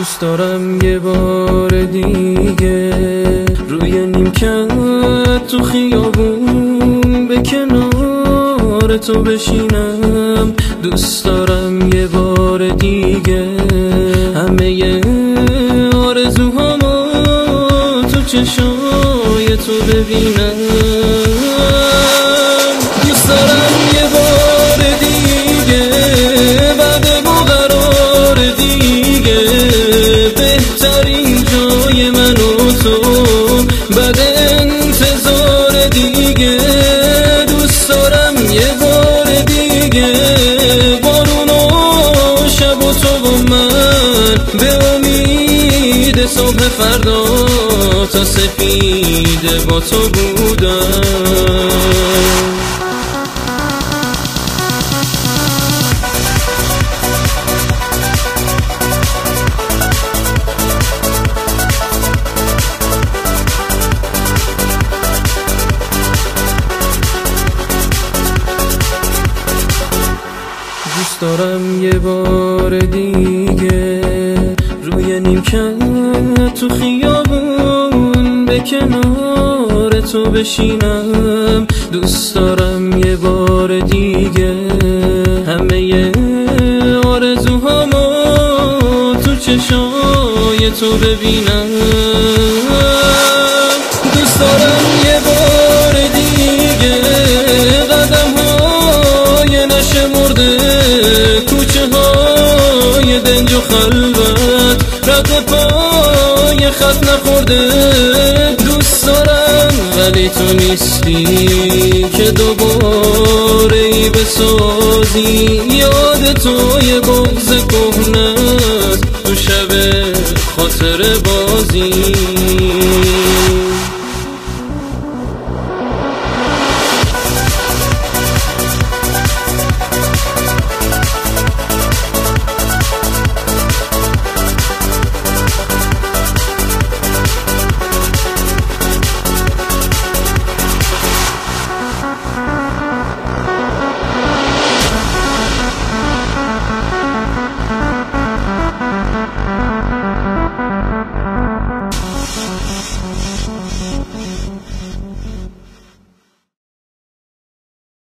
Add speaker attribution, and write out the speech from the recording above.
Speaker 1: دوست دارم یه بار دیگه روی نیمکت تو خیابون به کنار تو بشینم. دوست دارم یه بار دیگه همه آرزوهامو تو چشای تو ببینم. دوست دارم یه بار دیگه بعد قرار دیگه بهترین جای من و تو بعد انتظار دیگه. دوست دارم یه بار دیگه بارون و شب و تو و من به امید صبح فردا تا سفید با تو بودم. دوست دارم یه بار دیگه روی نیمکت تو خیابون به کنار تو بشینم. دوست دارم یه بار دیگه همه آرزوهامو تو چشای تو ببینم. دوست دارم یه بار دیگه قدم‌های نشمرده کوچه های دنج و خلوت رد پای خط نخورده. دوست دارم ولی تو نیستی که دوباره ای بسازی یاد تو یه بغض کهنه تو شب خاطر بازی.